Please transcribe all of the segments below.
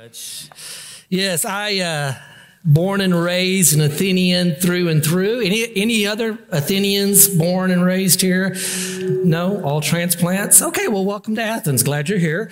much. Yes, I born and raised an Athenian through and through. Any other Athenians born and raised here? No, all transplants. Okay, well, welcome to Athens. Glad you're here.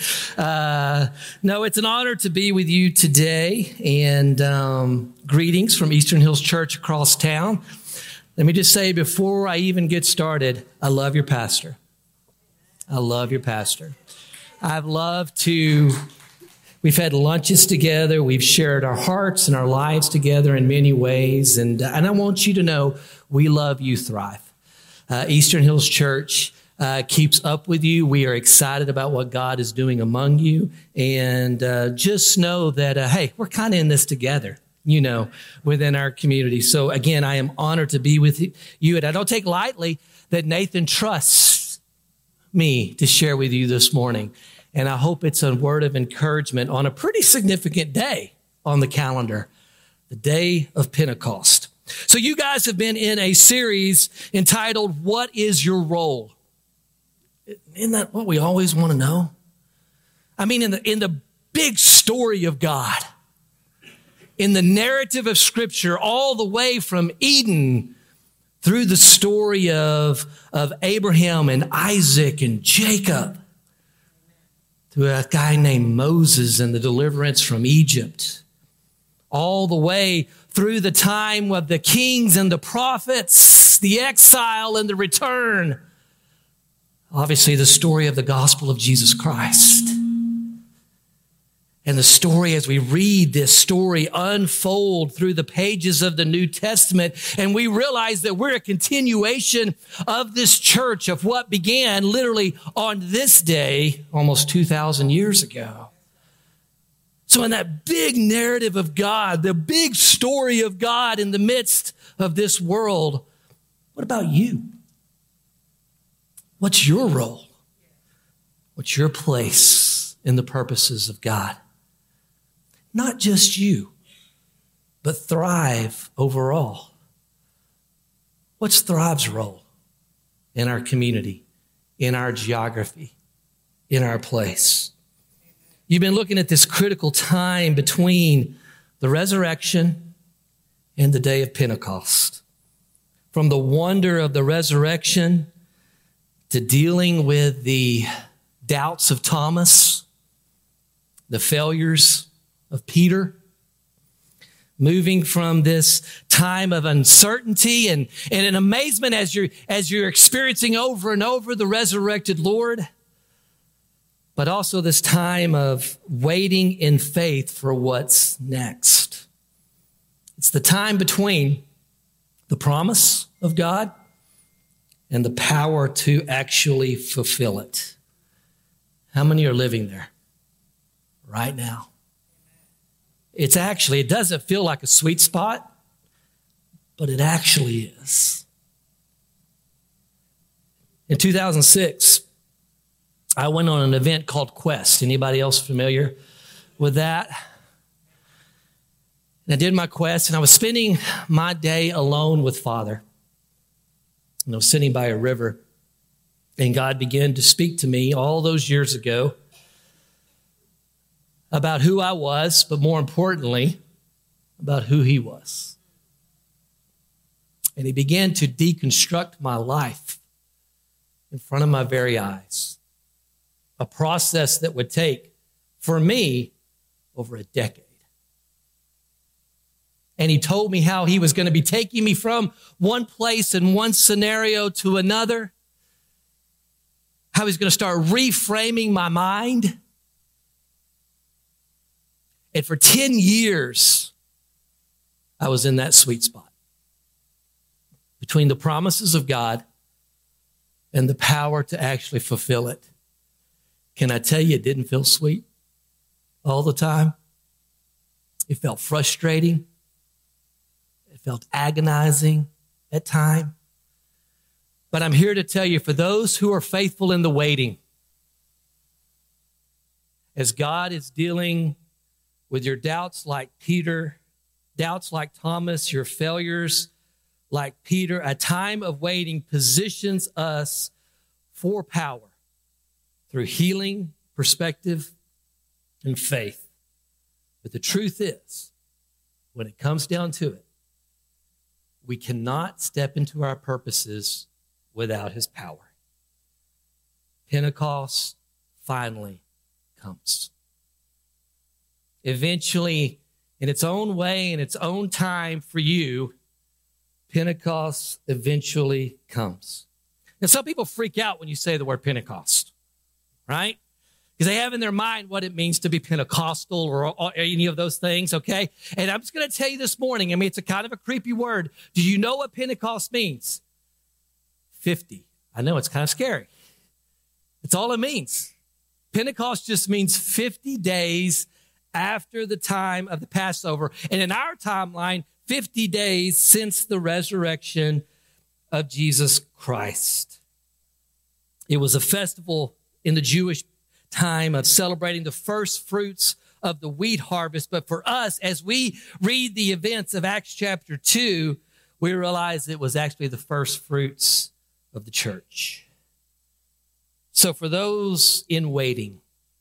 No, it's an honor to be with you today, and greetings from Eastern Hills Church across town. Let me just say before I even get started, I love your pastor. I love your pastor. I've loved to. We've had lunches together. We've shared our hearts and our lives together in many ways. And I want you to know we love you, Thrive. Eastern Hills Church keeps up with you. We are excited about what God is doing among you. And just know that, hey, we're kind of in this together, you know, within our community. So, again, I am honored to be with you. And I don't take lightly that Nathan trusts me to share with you this morning. And I hope it's a word of encouragement on a pretty significant day on the calendar, the day of Pentecost. So you guys have been in a series entitled, What is Your Role? Isn't that what we always want to know? I mean, in the big story of God, in the narrative of Scripture, all the way from Eden through the story of Abraham and Isaac and Jacob, to a guy named Moses and the deliverance from Egypt, all the way through the time of the kings and the prophets, the exile and the return. Obviously, the story of the gospel of Jesus Christ. And the story, as we read this story unfold through the pages of the New Testament, and we realize that we're a continuation of this church, of what began literally on this day, almost 2,000 years ago. So in that big narrative of God, the big story of God in the midst of this world, what about you? What's your role? What's your place in the purposes of God? Not just you, but Thrive overall. What's Thrive's role in our community, in our geography, in our place? You've been looking at this critical time between the resurrection and the day of Pentecost. From the wonder of the resurrection to dealing with the doubts of Thomas, the failures of Peter, moving from this time of uncertainty and an amazement as you're experiencing over and over the resurrected Lord, but also this time of waiting in faith for what's next. It's the time between the promise of God and the power to actually fulfill it. How many are living there right now? It doesn't feel like a sweet spot, but it actually is. In 2006, I went on an event called Quest. Anybody else familiar with that? And I did my Quest, and I was spending my day alone with Father. And I was sitting by a river, and God began to speak to me all those years ago about who I was, but more importantly, about who He was. And He began to deconstruct my life in front of my very eyes. A process that would take, for me, over a decade. And He told me how He was going to be taking me from one place and one scenario to another. How He's going to start reframing my mind. And for 10 years, I was in that sweet spot between the promises of God and the power to actually fulfill it. Can I tell you, it didn't feel sweet all the time? It felt frustrating. It felt agonizing at times. But I'm here to tell you, for those who are faithful in the waiting, as God is dealing with your doubts like Peter, doubts like Thomas, your failures like Peter, a time of waiting positions us for power through healing, perspective, and faith. But the truth is, when it comes down to it, we cannot step into our purposes without his power. Pentecost finally comes. Eventually, in its own way, in its own time for you, Pentecost eventually comes. Now, some people freak out when you say the word Pentecost, right? Because they have in their mind what it means to be Pentecostal or any of those things, okay? And I'm just going to tell you this morning, I mean, it's a kind of a creepy word. Do you know what Pentecost means? 50. I know, it's kind of scary. It's all it means. Pentecost just means 50 days after the time of the Passover. And in our timeline, 50 days since the resurrection of Jesus Christ. It was a festival in the Jewish time of celebrating the first fruits of the wheat harvest. But for us, as we read the events of Acts chapter 2, we realize it was actually the first fruits of the church. So for those in waiting,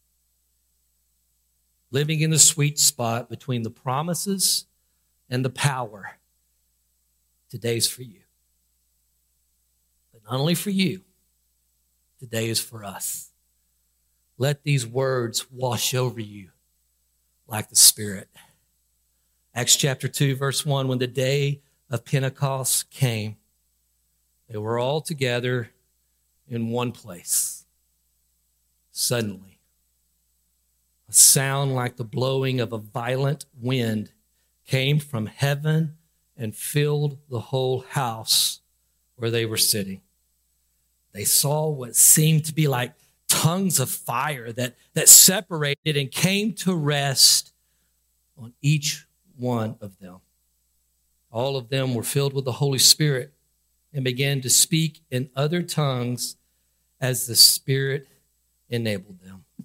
living in the sweet spot between the promises and the power, today's for you. But not only for you, today is for us. Let these words wash over you like the Spirit. Acts chapter 2, verse 1, when the day of Pentecost came, they were all together in one place. Suddenly, a sound like the blowing of a violent wind came from heaven and filled the whole house where they were sitting. They saw what seemed to be like tongues of fire that separated and came to rest on each one of them. All of them were filled with the Holy Spirit and began to speak in other tongues as the Spirit enabled them. Is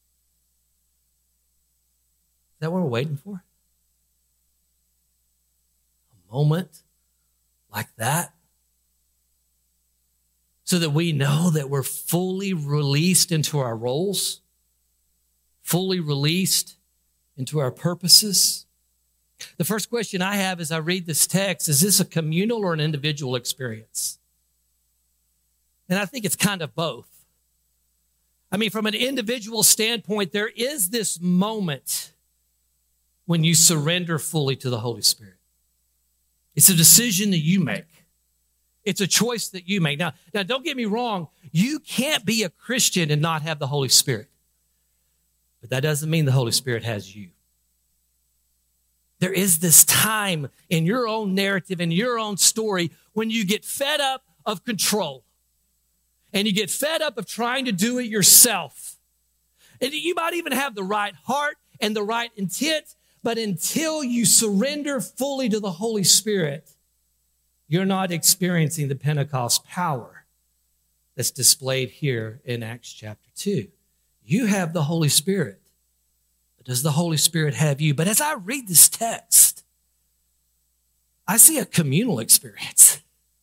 that what we're waiting for? A moment like that? So that we know that we're fully released into our roles, fully released into our purposes. The first question I have as I read this text, is this a communal or an individual experience? And I think it's kind of both. I mean, from an individual standpoint, there is this moment when you surrender fully to the Holy Spirit. It's a decision that you make. It's a choice that you make. Now, don't get me wrong. You can't be a Christian and not have the Holy Spirit. But that doesn't mean the Holy Spirit has you. There is this time in your own narrative, in your own story, when you get fed up of control. And you get fed up of trying to do it yourself. And you might even have the right heart and the right intent, but until you surrender fully to the Holy Spirit, you're not experiencing the Pentecost power that's displayed here in Acts chapter 2. You have the Holy Spirit, but does the Holy Spirit have you? But as I read this text, I see a communal experience.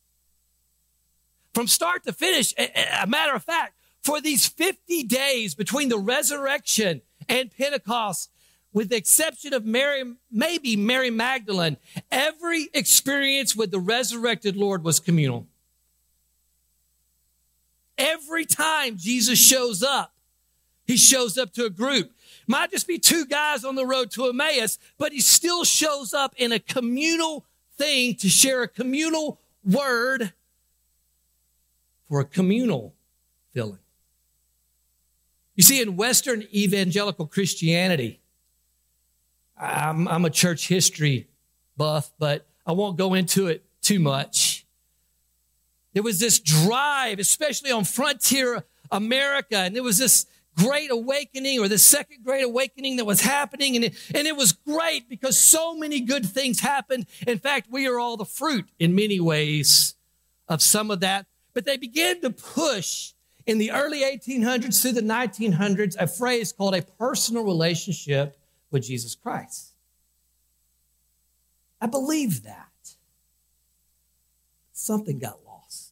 From start to finish, a matter of fact, for these 50 days between the resurrection and Pentecost, with the exception of maybe Mary Magdalene, every experience with the resurrected Lord was communal. Every time Jesus shows up, he shows up to a group. Might just be two guys on the road to Emmaus, but he still shows up in a communal thing to share a communal word for a communal feeling. You see, in Western evangelical Christianity, I'm a church history buff, but I won't go into it too much. There was this drive, especially on frontier America, and there was this great awakening or the second great awakening that was happening, and it was great because so many good things happened. In fact, we are all the fruit in many ways of some of that. But they began to push in the early 1800s through the 1900s a phrase called a personal relationship with Jesus Christ. I believe that. Something got lost.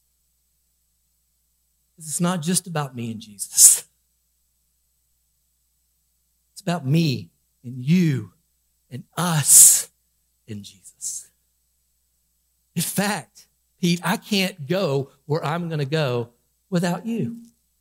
It's not just about me and Jesus. It's about me and you and us in Jesus. In fact, Pete, I can't go where I'm going to go without you.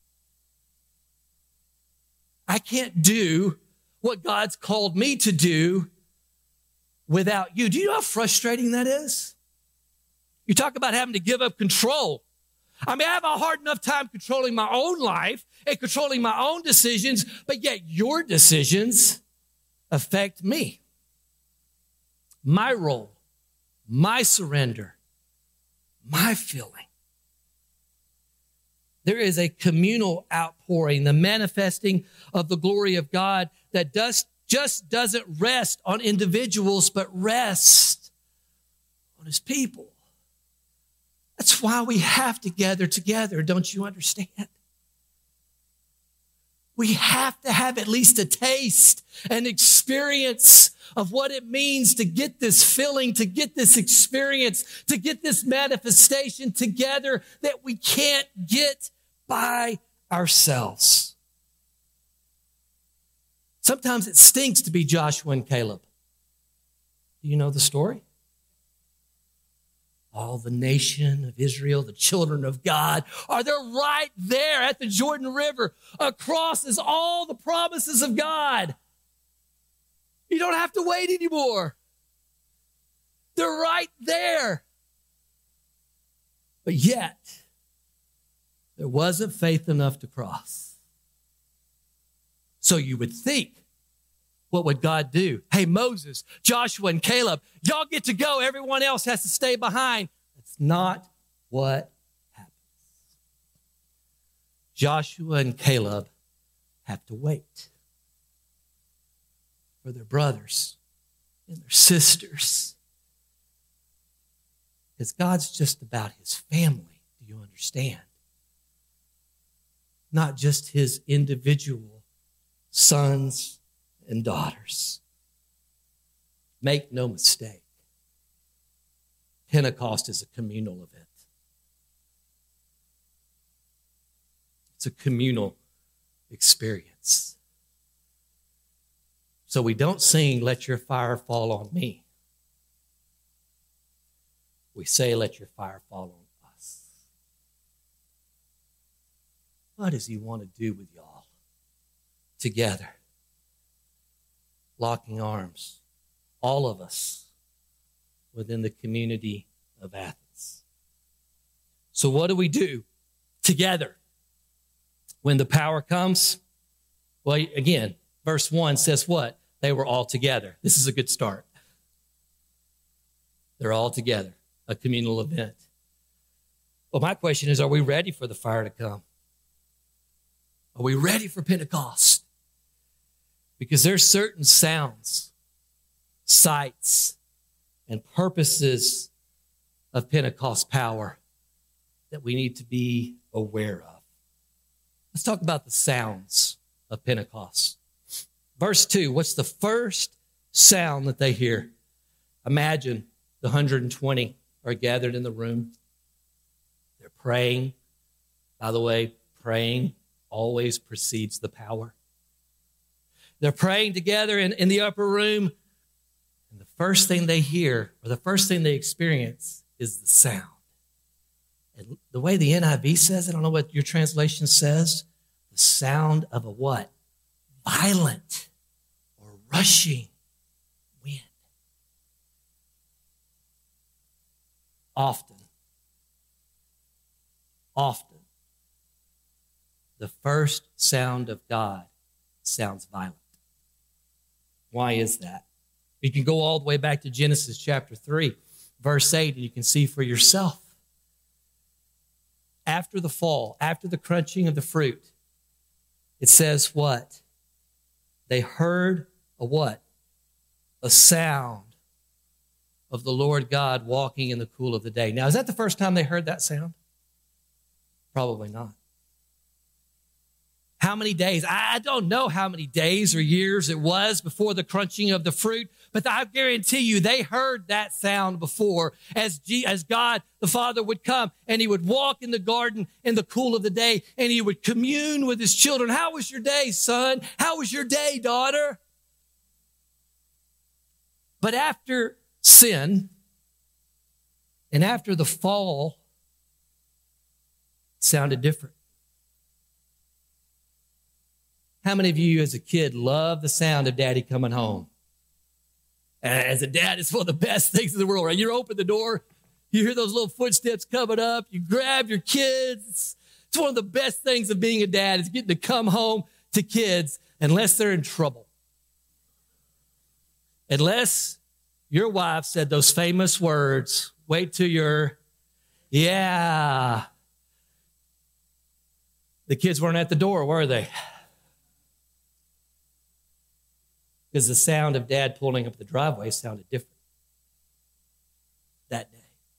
I can't do what God's called me to do without you. Do you know how frustrating that is? You talk about having to give up control. I mean, I have a hard enough time controlling my own life and controlling my own decisions, but yet your decisions affect me. My role, my surrender, my feeling. There is a communal outpouring, the manifesting of the glory of God that just doesn't rest on individuals, but rests on his people. That's why we have to gather together, don't you understand? We have to have at least a taste, an experience of what it means to get this feeling, to get this experience, to get this manifestation together that we can't get by ourselves. Sometimes it stinks to be Joshua and Caleb. Do you know the story? All the nation of Israel, the children of God, are there right there at the Jordan River. Across is all the promises of God. You don't have to wait anymore. They're right there. But yet, there wasn't faith enough to cross. So you would think, what would God do? Hey, Moses, Joshua, and Caleb, y'all get to go. Everyone else has to stay behind. That's not what happens. Joshua and Caleb have to wait for their brothers and their sisters. Because God's just about his family. Do you understand? Not just his individual sons and daughters. Make no mistake. Pentecost is a communal event. It's a communal experience. So we don't sing, "Let your fire fall on me." We say, "Let your fire fall on us." What does he want to do with y'all together? Locking arms, all of us within the community of Athens. So what do we do together when the power comes? Well, again, verse 1 says what? They were all together. This is a good start. They're all together, a communal event. Well, my question is, are we ready for the fire to come? Are we ready for Pentecost? Because there's certain sounds, sights, and purposes of Pentecost power that we need to be aware of. Let's talk about the sounds of Pentecost. Verse 2, what's the first sound that they hear? Imagine the 120 are gathered in the room. They're praying. By the way, praying always precedes the power. They're praying together in the upper room. And the first thing they hear, or the first thing they experience, is the sound. And the way the NIV says it, I don't know what your translation says, the sound of a what? Violent or rushing wind. Often, the first sound of God sounds violent. Why is that? You can go all the way back to Genesis chapter 3, verse 8, and you can see for yourself. After the fall, after the crunching of the fruit, it says what? They heard a what? A sound of the Lord God walking in the cool of the day. Now, is that the first time they heard that sound? Probably not. How many days? I don't know how many days or years it was before the crunching of the fruit, but I guarantee you they heard that sound before as God the Father would come and he would walk in the garden in the cool of the day and he would commune with his children. How was your day, son? How was your day, daughter? But after sin and after the fall, it sounded different. How many of you as a kid love the sound of daddy coming home? As a dad, it's one of the best things in the world, right? You open the door, you hear those little footsteps coming up, you grab your kids. It's one of the best things of being a dad is getting to come home to kids unless they're in trouble. Unless your wife said those famous words, wait till yeah. The kids weren't at the door, were they? Because the sound of dad pulling up the driveway sounded different that day.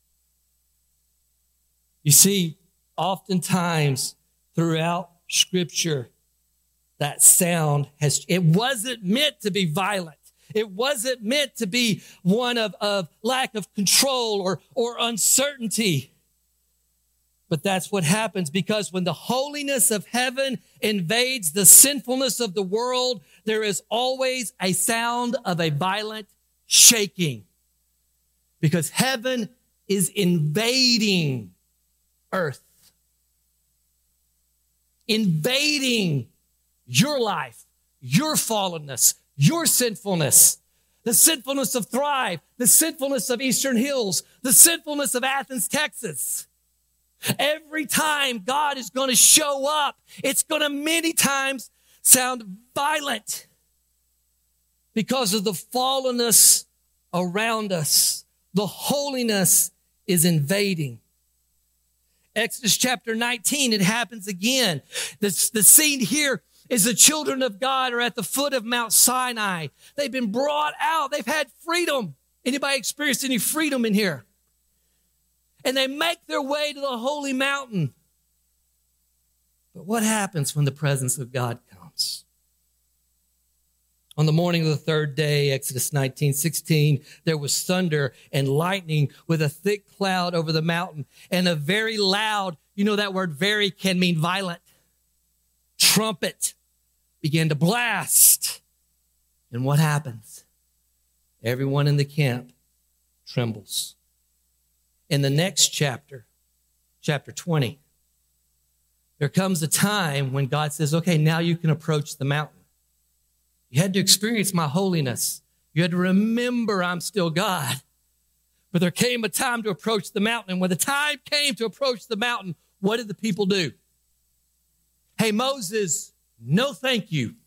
You see, oftentimes throughout Scripture, that sound it wasn't meant to be violent. It wasn't meant to be one of lack of control or uncertainty. But that's what happens because when the holiness of heaven invades the sinfulness of the world, there is always a sound of a violent shaking. Because heaven is invading earth. Invading your life, your fallenness, your sinfulness. The sinfulness of Thrive, the sinfulness of Eastern Hills, the sinfulness of Athens, Texas. Every time God is going to show up, it's going to many times sound violent because of the fallenness around us. The holiness is invading. Exodus chapter 19, it happens again. The scene here is the children of God are at the foot of Mount Sinai. They've been brought out. They've had freedom. Anybody experienced any freedom in here? And they make their way to the holy mountain. But what happens when the presence of God comes? On the morning of the third day, Exodus 19:16, there was thunder and lightning with a thick cloud over the mountain and a very loud, you know that word very can mean violent, trumpet began to blast. And what happens? Everyone in the camp trembles. In the next chapter, chapter 20, there comes a time when God says, okay, now you can approach the mountain. You had to experience my holiness. You had to remember I'm still God. But there came a time to approach the mountain. And when the time came to approach the mountain, what did the people do? Hey, Moses, no thank you.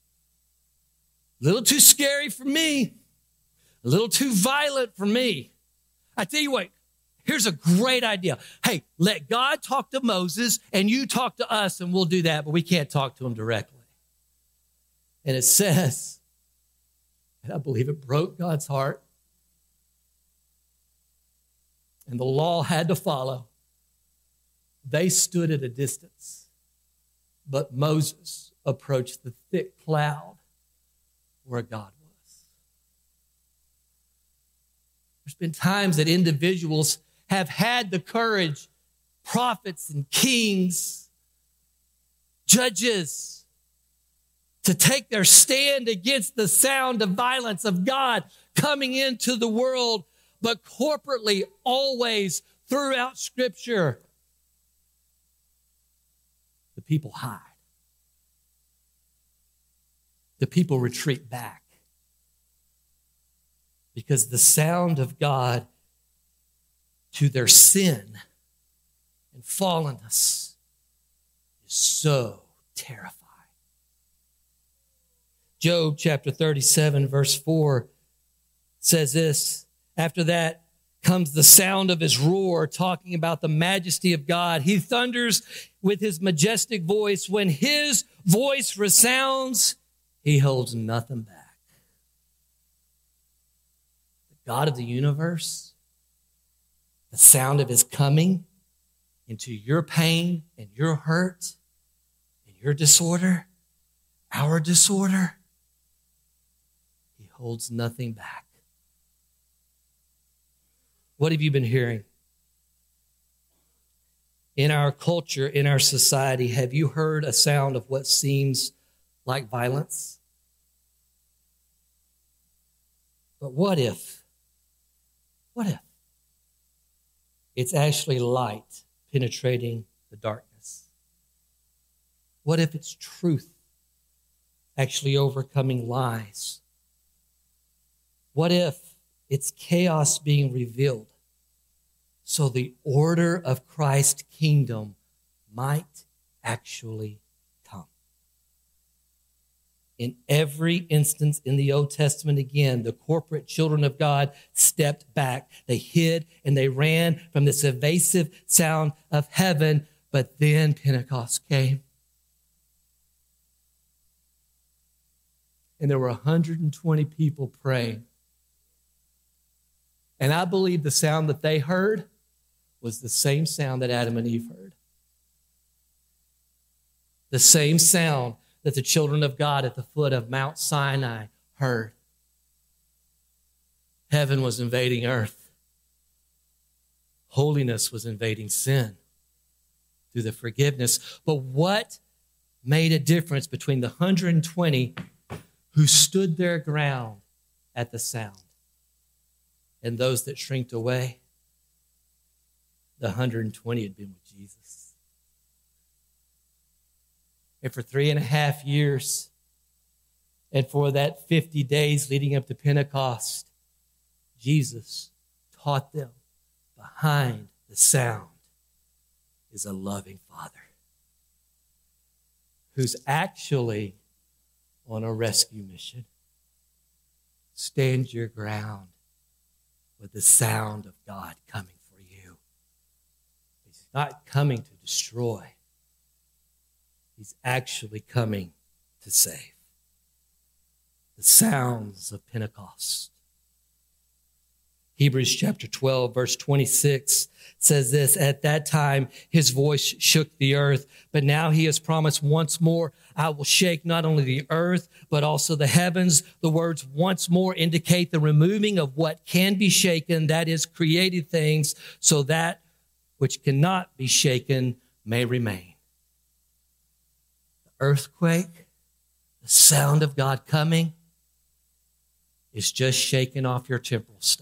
A little too scary for me. A little too violent for me. I tell you what, here's a great idea. Hey, let God talk to Moses and you talk to us and we'll do that, but we can't talk to him directly. And it says, and I believe it broke God's heart, and the law had to follow. They stood at a distance, but Moses approached the thick cloud where God was. There's been times that individuals have had the courage, prophets and kings, judges, to take their stand against the sound of violence of God coming into the world, but corporately, always throughout Scripture, the people hide. The people retreat back because the sound of God to their sin and fallenness is so terrifying. Job chapter 37 verse 4 says this, after that comes the sound of his roar, talking about the majesty of God. He thunders with his majestic voice. When his voice resounds, he holds nothing back. The God of the universe, the sound of his coming into your pain and your hurt and your disorder, our disorder, he holds nothing back. What have you been hearing? In our culture, in our society, have you heard a sound of what seems like violence? But what if it's actually light penetrating the darkness? What if it's truth actually overcoming lies? What if it's chaos being revealed so the order of Christ's kingdom might actually come? In every instance in the Old Testament, again, the corporate children of God stepped back. They hid and they ran from this evasive sound of heaven. But then Pentecost came. And there were 120 people praying. And I believe the sound that they heard was the same sound that Adam and Eve heard. The same sound that the children of God at the foot of Mount Sinai heard. Heaven was invading earth. Holiness was invading sin through the forgiveness. But what made a difference between the 120 who stood their ground at the sound and those that shrinked away? The 120 had been with Jesus. And for 3.5 years, and for that 50 days leading up to Pentecost, Jesus taught them behind the sound is a loving Father who's actually on a rescue mission. Stand your ground with the sound of God coming for you. He's not coming to destroy. He's actually coming to save. The sounds of Pentecost. Hebrews chapter 12, verse 26 says this, at that time his voice shook the earth, but now he has promised once more, I will shake not only the earth, but also the heavens. The words once more indicate the removing of what can be shaken, that is created things, so that which cannot be shaken may remain. The earthquake, the sound of God coming, is just shaking off your temporal stuff.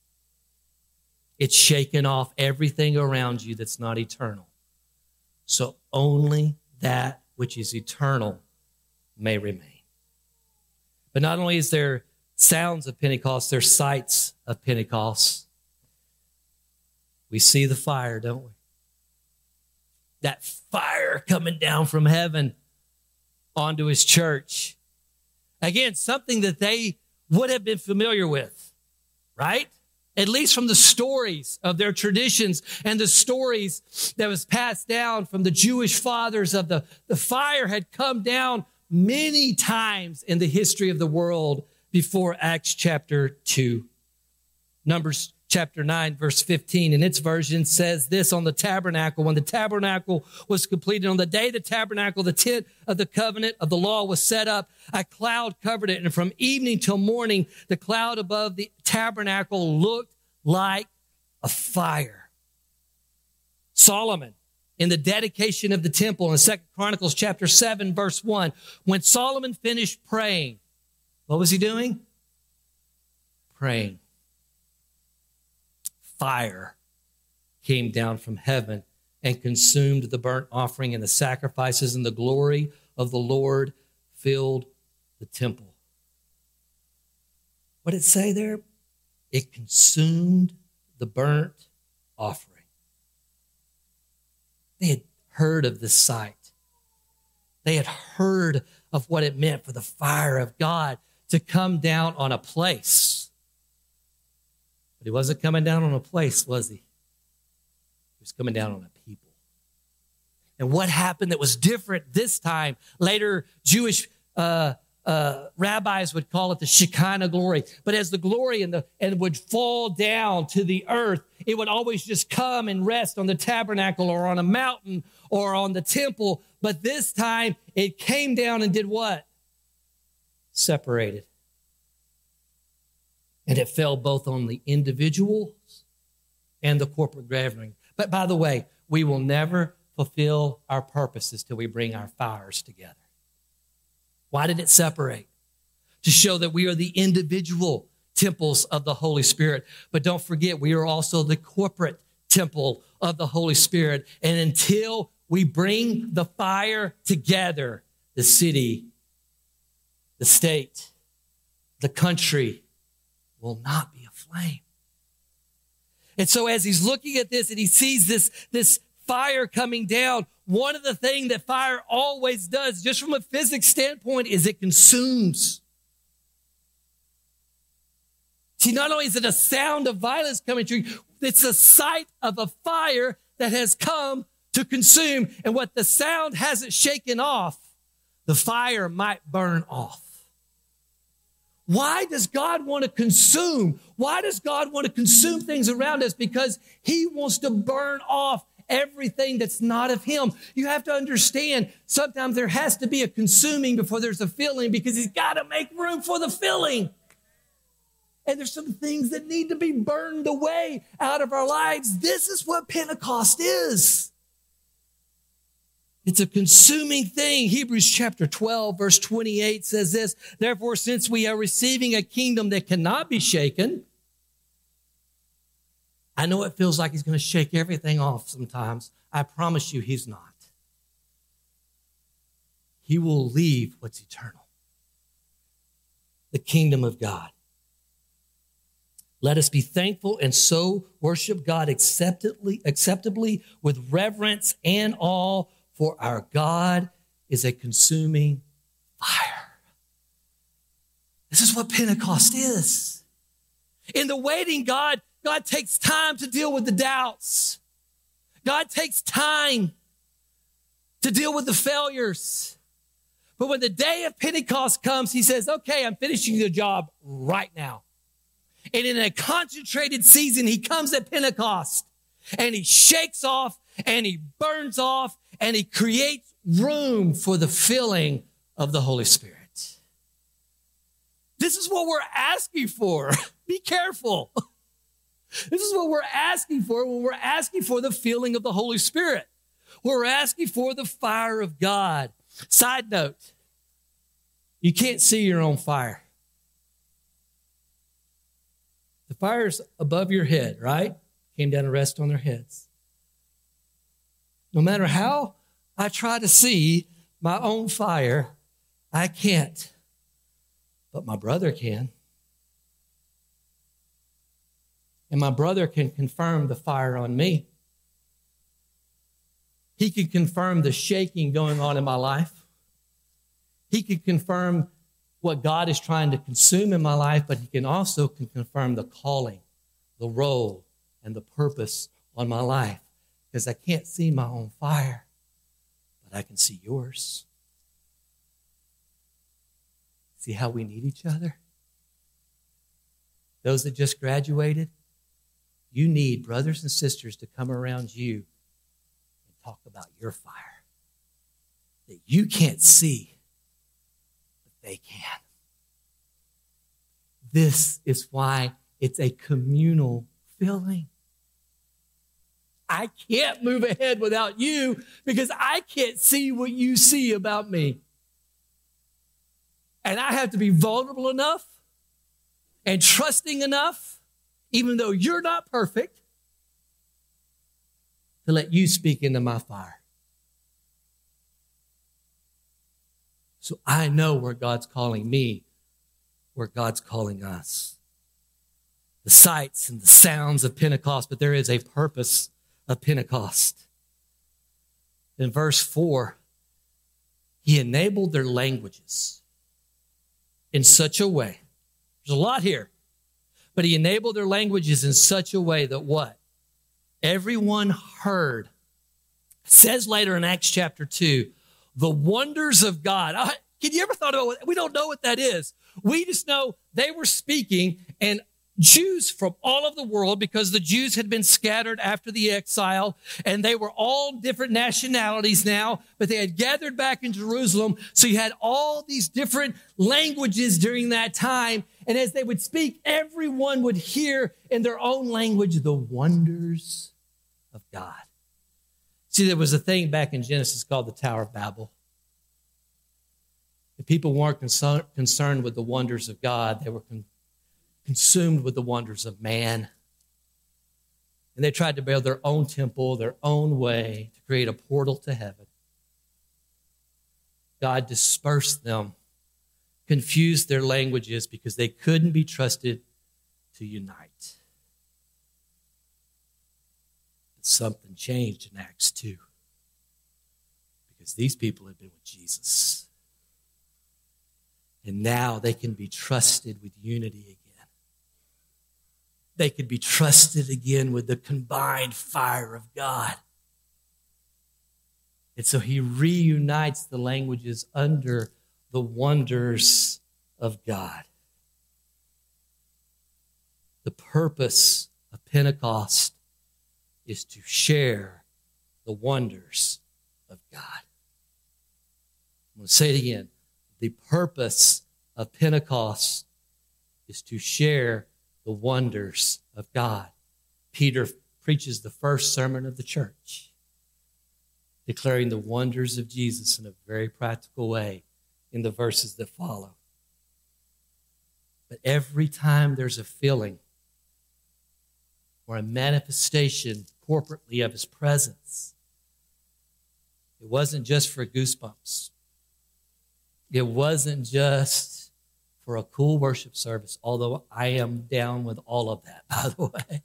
It's shaking off everything around you that's not eternal. So only that which is eternal may remain. But not only is there sounds of Pentecost, there's sights of Pentecost. We see the fire, don't we? That fire coming down from heaven onto his church. Again, something that they would have been familiar with, right? At least from the stories of their traditions and the stories that was passed down from the Jewish fathers of the fire had come down many times in the history of the world before Acts chapter 2. Numbers chapter 9, verse 15, in its version says this on the tabernacle. When the tabernacle was completed, on the day the tabernacle, the tent of the covenant of the law was set up, a cloud covered it. And from evening till morning, the cloud above the tabernacle looked like a fire. Solomon, in the dedication of the temple in 2 Chronicles chapter 7, verse 1, when Solomon finished praying, what was he doing? Praying. Fire came down from heaven and consumed the burnt offering and the sacrifices, and the glory of the Lord filled the temple. What did it say there? It consumed the burnt offering. They had heard of this sight. They had heard of what it meant for the fire of God to come down on a place. But he wasn't coming down on a place, was he? He was coming down on a people. And what happened that was different this time? Later, Jewish rabbis would call it the Shekinah glory. But as the glory and would fall down to the earth, it would always just come and rest on the tabernacle or on a mountain or on the temple. But this time, it came down and did what? Separated. And it fell both on the individuals and the corporate gathering. But by the way, we will never fulfill our purposes till we bring our fires together. Why did it separate? To show that we are the individual temples of the Holy Spirit. But don't forget, we are also the corporate temple of the Holy Spirit. And until we bring the fire together, the city, the state, the country will not be aflame. And so as he's looking at this and he sees this fire coming down, one of the things that fire always does, just from a physics standpoint, is it consumes. See, not only is it a sound of violence coming through, it's a sight of a fire that has come to consume. And what the sound hasn't shaken off, the fire might burn off. Why does God want to consume? Why does God want to consume things around us? Because he wants to burn off everything that's not of him. You have to understand, sometimes there has to be a consuming before there's a filling, because he's got to make room for the filling. And there's some things that need to be burned away out of our lives. This is what Pentecost is. It's a consuming thing. Hebrews chapter 12, verse 28 says this, therefore, since we are receiving a kingdom that cannot be shaken, I know it feels like he's going to shake everything off sometimes. I promise you he's not. He will leave what's eternal. The kingdom of God. Let us be thankful and so worship God acceptably with reverence and awe, for our God is a consuming fire. This is what Pentecost is. In the waiting, God takes time to deal with the doubts. God takes time to deal with the failures. But when the day of Pentecost comes, he says, okay, I'm finishing the job right now. And in a concentrated season, he comes at Pentecost and he shakes off and he burns off and he creates room for the filling of the Holy Spirit. This is what we're asking for. Be careful. This is what we're asking for when we're asking for the filling of the Holy Spirit. We're asking for the fire of God. Side note, you can't see your own fire. The fire's above your head, right? Came down to rest on their heads. No matter how I try to see my own fire, I can't. But my brother can. And my brother can confirm the fire on me. He can confirm the shaking going on in my life. He can confirm what God is trying to consume in my life, but he can also confirm the calling, the role, and the purpose on my life. Because I can't see my own fire, but I can see yours. See how we need each other? Those that just graduated, you need brothers and sisters to come around you and talk about your fire that you can't see, but they can. This is why it's a communal filling. I can't move ahead without you because I can't see what you see about me. And I have to be vulnerable enough and trusting enough, even though you're not perfect, to let you speak into my fire. So I know where God's calling me, where God's calling us. The sights and the sounds of Pentecost, but there is a purpose of Pentecost. In verse 4, he enabled their languages in such a way. There's a lot here. But he enabled their languages in such a way that what? Everyone heard. It says later in Acts chapter 2, the wonders of God. Can you ever thought about what? We don't know what that is. We just know they were speaking, and Jews from all over the world, because the Jews had been scattered after the exile, and they were all different nationalities now, but they had gathered back in Jerusalem. So you had all these different languages during that time. And as they would speak, everyone would hear in their own language the wonders of God. See, there was a thing back in Genesis called the Tower of Babel. The people weren't concerned with the wonders of God. They were consumed with the wonders of man. And they tried to build their own temple, their own way, to create a portal to heaven. God dispersed them, confused their languages because they couldn't be trusted to unite. But something changed in Acts 2 because these people had been with Jesus. And now they can be trusted with unity again. They could be trusted again with the combined fire of God. And so he reunites the languages under the wonders of God. The purpose of Pentecost is to share the wonders of God. I'm going to say it again. The purpose of Pentecost is to share the wonders of God. Peter preaches the first sermon of the church, declaring the wonders of Jesus in a very practical way in the verses that follow. But every time there's a filling or a manifestation corporately of his presence, it wasn't just for goosebumps. It wasn't just for a cool worship service, although I am down with all of that, by the way.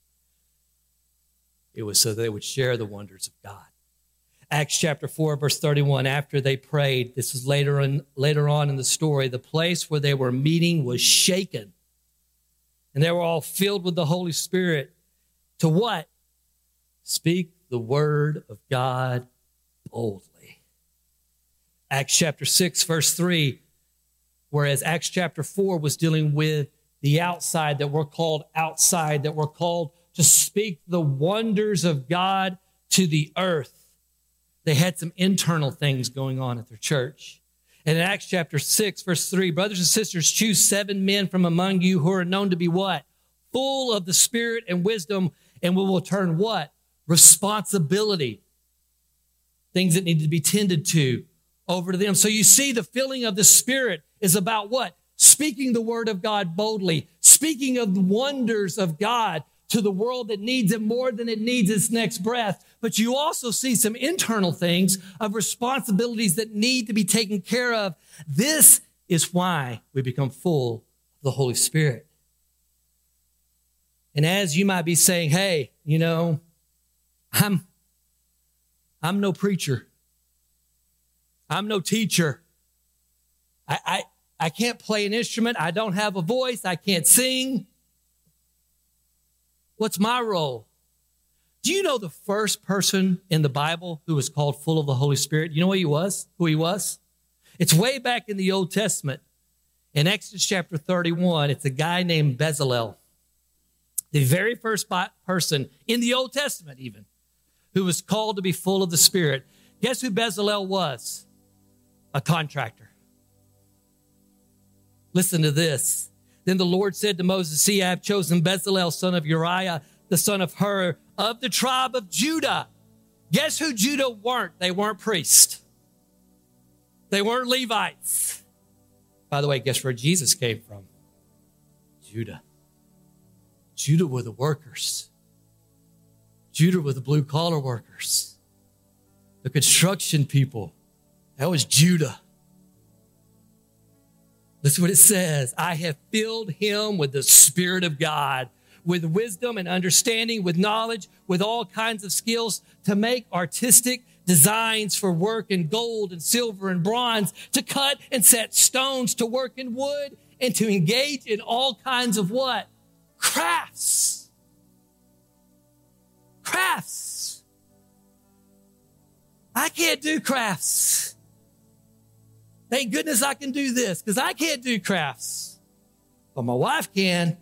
It was so they would share the wonders of God. Acts chapter 4, verse 31, after they prayed, this is later on in the story, the place where they were meeting was shaken. And they were all filled with the Holy Spirit. To what? Speak the word of God boldly. Acts chapter 6, verse 3, whereas Acts chapter 4 was dealing with the outside, that were called to speak the wonders of God to the earth. They had some internal things going on at their church. And in Acts chapter 6, verse 3, brothers and sisters, choose 7 men from among you who are known to be what? Full of the Spirit and wisdom, and we will turn what? Responsibility. Things that need to be tended to over to them. So you see, the filling of the Spirit is about what? Speaking the word of God boldly, speaking of the wonders of God to the world that needs it more than it needs its next breath. But you also see some internal things of responsibilities that need to be taken care of. This is why we become full of the Holy Spirit. And as you might be saying, hey, I'm no preacher. I'm no teacher. I can't play an instrument. I don't have a voice. I can't sing. What's my role? Do you know the first person in the Bible who was called full of the Holy Spirit? You know who he was? It's way back in the Old Testament. In Exodus chapter 31, it's a guy named Bezalel. The very first person in the Old Testament even who was called to be full of the Spirit. Guess who Bezalel was? A contractor. Listen to this. Then the Lord said to Moses, see, I have chosen Bezalel, son of Uriah, the son of Hur, of the tribe of Judah. Guess who Judah weren't? They weren't priests. They weren't Levites. By the way, guess where Jesus came from? Judah. Judah were the workers. Judah were the blue-collar workers. The construction people. That was Judah. Listen what it says. I have filled him with the Spirit of God, with wisdom and understanding, with knowledge, with all kinds of skills to make artistic designs for work in gold and silver and bronze, to cut and set stones, to work in wood, and to engage in all kinds of what? Crafts. Crafts. I can't do crafts. Thank goodness I can do this, because I can't do crafts. But my wife can.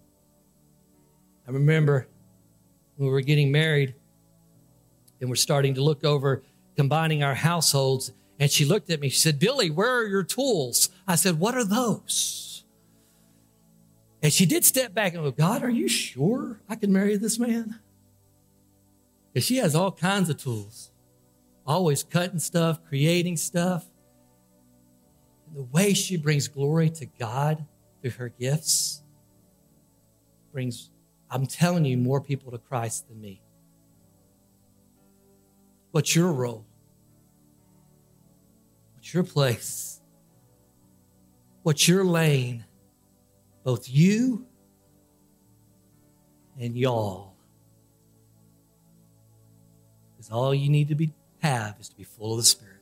I remember when we were getting married and we're starting to look over combining our households, and she looked at me, she said, Billy, where are your tools? I said, what are those? And she did step back and go, God, are you sure I can marry this man? Because she has all kinds of tools, always cutting stuff, creating stuff. The way she brings glory to God through her gifts. brings, I'm telling you, more people to Christ than me. What's your role? What's your place? What's your lane? Both you and y'all. Because all you need to have is to be full of the Spirit.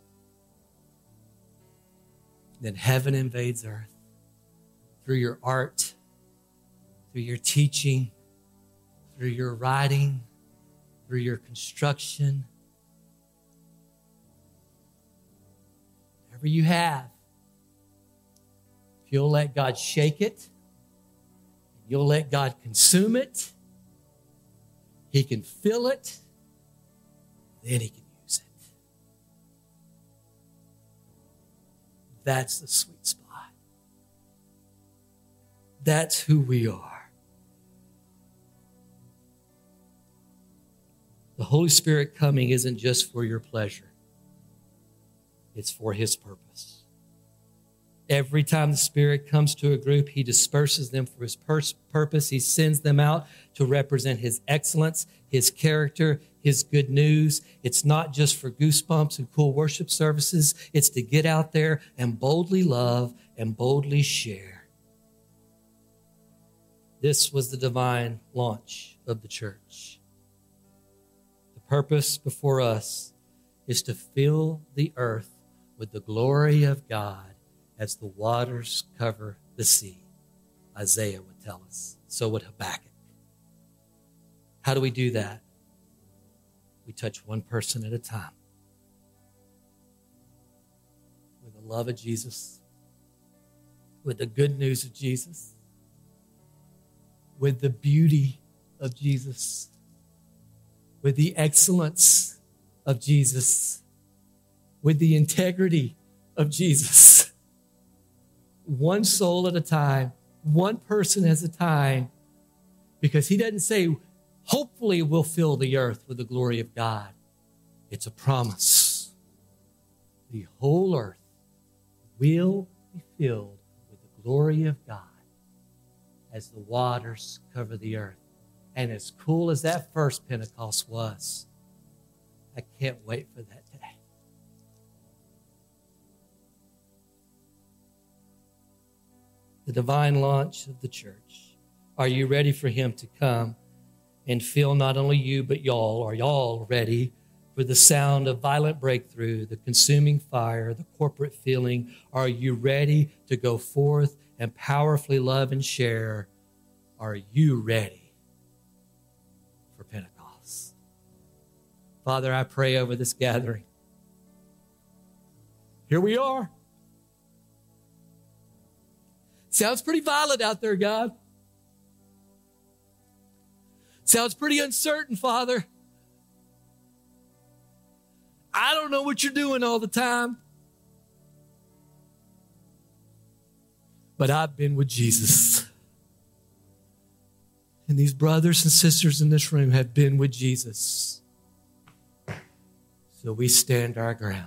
Then heaven invades earth through your art, through your teaching, through your writing, through your construction. Whatever you have, if you'll let God shake it, you'll let God consume it, He can fill it, then He can use it. That's the sweet spot. That's who we are. The Holy Spirit coming isn't just for your pleasure. It's for His purpose. Every time the Spirit comes to a group, He disperses them for His purpose. He sends them out to represent His excellence, His character, His good news. It's not just for goosebumps and cool worship services. It's to get out there and boldly love and boldly share. This was the divine launch of the church. The purpose before us is to fill the earth with the glory of God as the waters cover the sea. Isaiah would tell us. So would Habakkuk. How do we do that? We touch one person at a time. With the love of Jesus, with the good news of Jesus, with the beauty of Jesus, with the excellence of Jesus, with the integrity of Jesus. One soul at a time, one person at a time, because He doesn't say, hopefully we'll fill the earth with the glory of God. It's a promise. The whole earth will be filled with the glory of God as the waters cover the earth. And as cool as that first Pentecost was, I can't wait for that day. The divine launch of the church. Are you ready for Him to come and fill not only you, but y'all? Are y'all ready for the sound of violent breakthrough, the consuming fire, the corporate feeling? Are you ready to go forth and powerfully love and share? Are you ready for Pentecost? Father, I pray over this gathering. Here we are. Sounds pretty violent out there, God. Sounds pretty uncertain, Father. I don't know what you're doing all the time. But I've been with Jesus. And these brothers and sisters in this room have been with Jesus. So we stand our ground.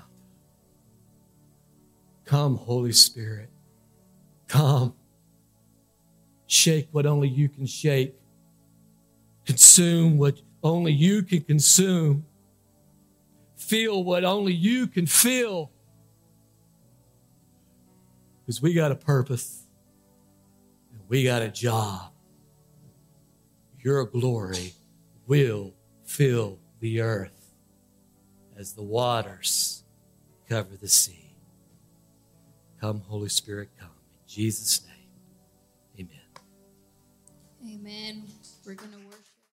Come, Holy Spirit. Come. Shake what only you can shake. Consume what only you can consume. Feel what only you can feel. Because we got a purpose. And we got a job. Your glory will fill the earth as the waters cover the sea. Come, Holy Spirit, come. In Jesus' name, amen. Amen. We're going to worship.